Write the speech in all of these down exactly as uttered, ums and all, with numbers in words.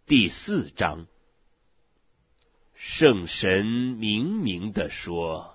第四章，圣神明明地说，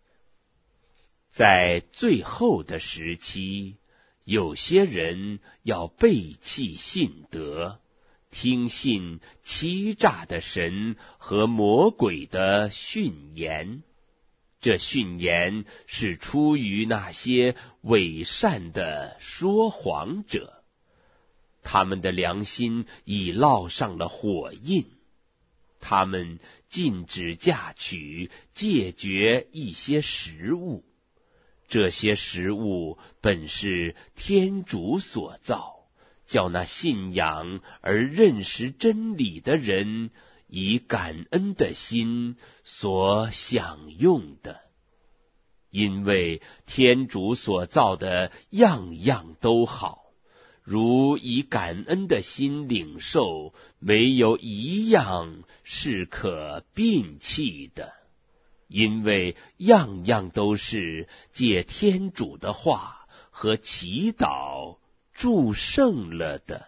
在最后的时期，有些人要背弃信德，听信欺诈的神和魔鬼的训言。这训言是出于那些伪善的说谎者，他们的良心已烙上了火印。他们禁止嫁娶，戒绝一些食物，这些食物本是天主所造，叫那信仰而认识真理的人以感恩的心所享用的。因为天主所造的样样都好，如以感恩的心领受，没有一样是可摒弃的，因为样样都是借天主的话和祈祷祝圣了的。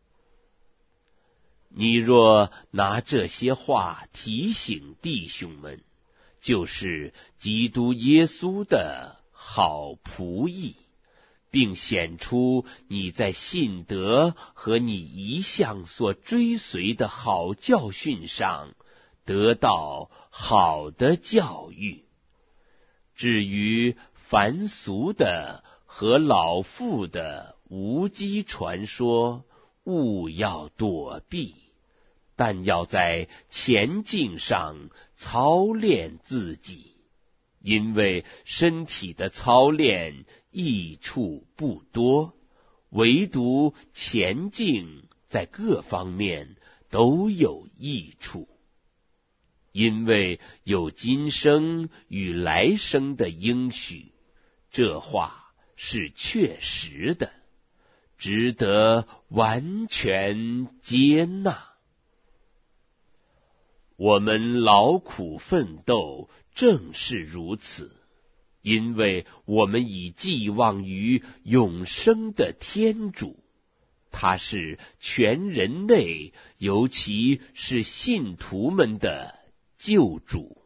你若拿这些话提醒弟兄们，就是基督耶稣的好仆役，并显出你在信德和你一向所追随的好教训上得到好的教育。至于凡俗的和老妇的无稽传说，务要躲避，但要在前进上操练自己，因为身体的操练益处不多，唯独前进在各方面都有益处。因为有今生与来生的应许，这话是确实的，值得完全接纳。我们劳苦奋斗正是如此，因为我们已寄望于永生的天主，他是全人类，尤其是信徒们的救主。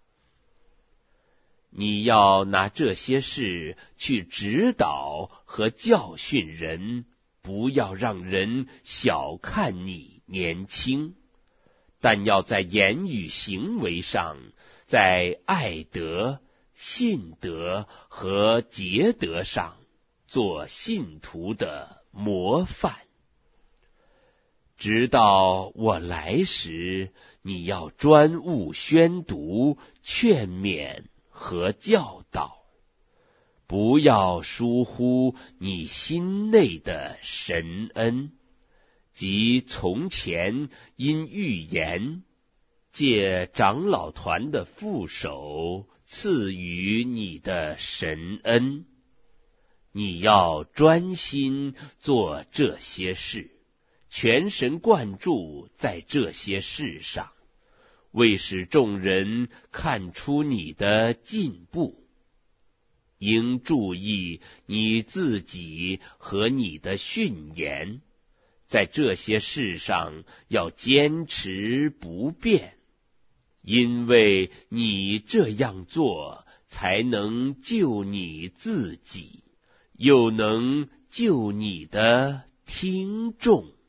你要拿这些事去指导和教训人，不要让人小看你年轻，但要在言语行为上，在爱德、信德和节德上做信徒的模范。直到我来时，你要专务宣读、劝勉和教导，不要疏忽你心内的神恩，即从前因预言借长老团的副手赐予你的神恩。你要专心做这些事，全神贯注在这些事上，为使众人看出你的进步。应注意你自己和你的训言，在这些事上要坚持不变，因为你这样做才能救你自己，又能救你的听众。